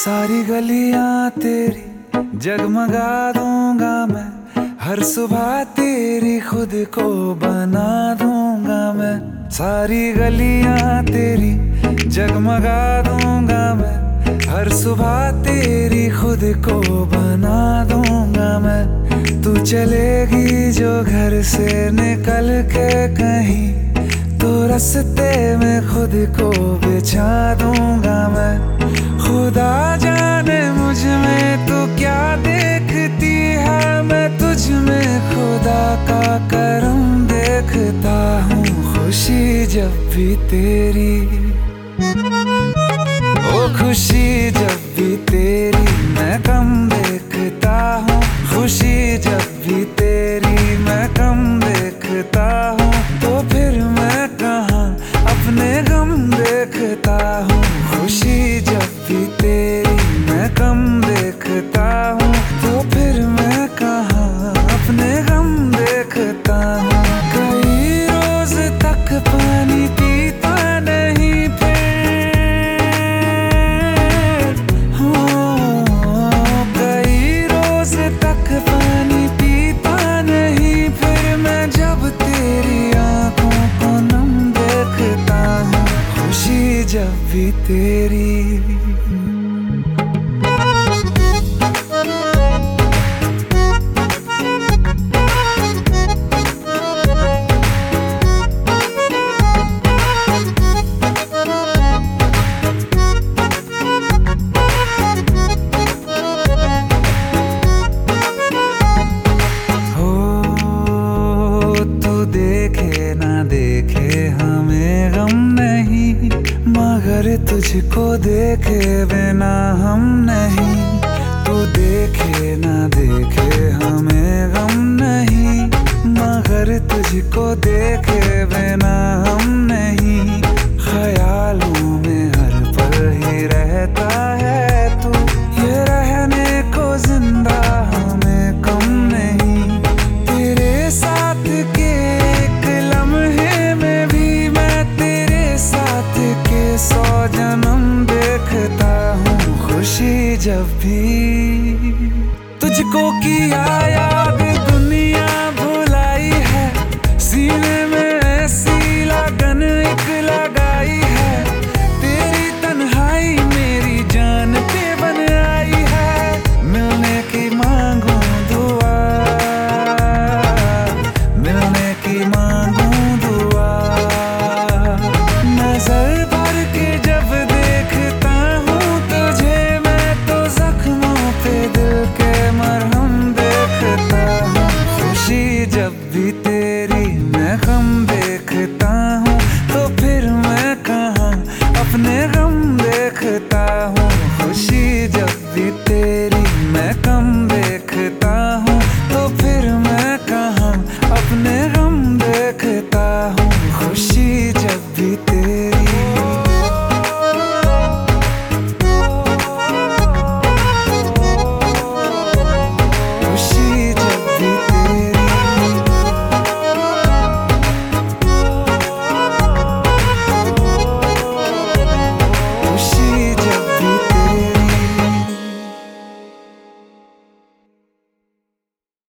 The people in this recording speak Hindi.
सारी गलियां तेरी जगमगा दूंगा मैं, हर सुबह तेरी खुद को बना दूंगा मैं। सारी गलियां तेरी जगमगा दूंगा मैं, हर सुबह तेरी खुद को बना दूंगा मैं। तू चलेगी जो घर से निकल के कहीं, तो रास्ते में खुद को बिछा दूंगा मैं। खुदा जाने मुझ में तू क्या देखती है, मैं तुझ में खुदा का करम देखता हूँ। खुशी जब भी तेरी, ओ खुशी जब भी तेरी मैं कम देखता हूँ। खुशी जब भी तेरी मैं कम देखता हूँ, तो फिर मैं कहाँ अपने गम देखता हूँ। खुशी जब भी तेरी मैं कम देखता हूँ, तो फिर मैं कहाँ अपने गम देखता हूँ। कई रोज तक पानी पीता नहीं फिर, कई रोज तक पानी पीता नहीं फिर, मैं जब तेरी आंखों को नम देखता हूँ। खुशी जब भी तेरी। देखे ना देखे हमें गम नहीं, मगर तुझको देखे बिना हम नहीं। तू देखे ना देखे हमें गम नहीं, मगर तुझको देखे